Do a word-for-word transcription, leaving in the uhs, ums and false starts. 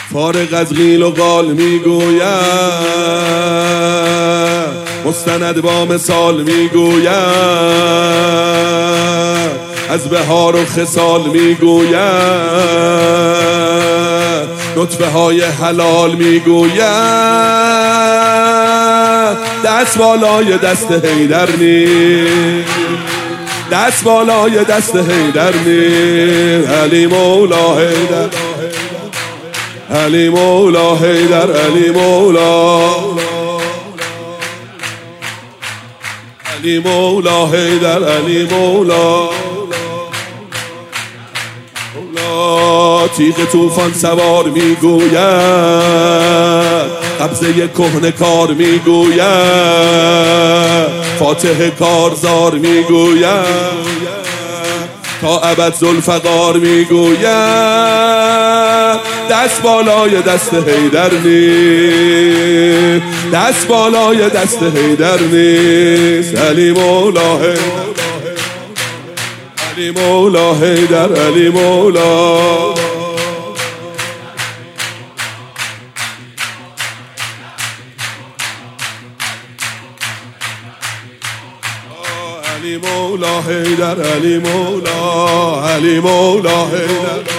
فارغ از قیل و قال میگوید، مستند با مثال میگوید، از بهار و خصال میگوید، نطفه های حلال میگوید، دست بالای دست حیدر نیست، دست بالای دست حیدر نیست. علی مولا حیدر، علی مولا حیدر، علی مولا، علی مولا حیدر، علی مولا. تیغ طوفان سوار میگوید، قبضه کهنه کار میگوید، فاتح کارزار میگوید، تا ابد ذوالفقار میگوید، دست بالای دست حیدر نیست، دست بالای دست حیدر نیست. علی مولا حیدر، علی مولا حیدر، علی مولا. علی مولا حیدر، علی مولا، علی مولا حیدر.